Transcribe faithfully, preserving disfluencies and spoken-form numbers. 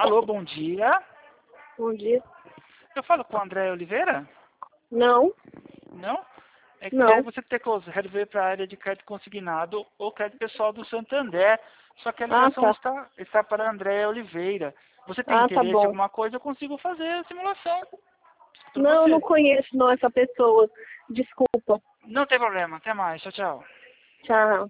Alô, bom dia. Bom dia. Eu falo com o André Oliveira? Não, Não? É que não. você tem que resolver para a área de crédito consignado ou crédito pessoal do Santander. Só que a Ah, ligação tá. está, está para André Oliveira. Você tem Ah, tá interesse em bom. alguma coisa, eu consigo fazer a simulação para Não, eu não você. conheço não essa pessoa. Desculpa. Não tem problema. Até mais. Tchau, tchau. Tchau.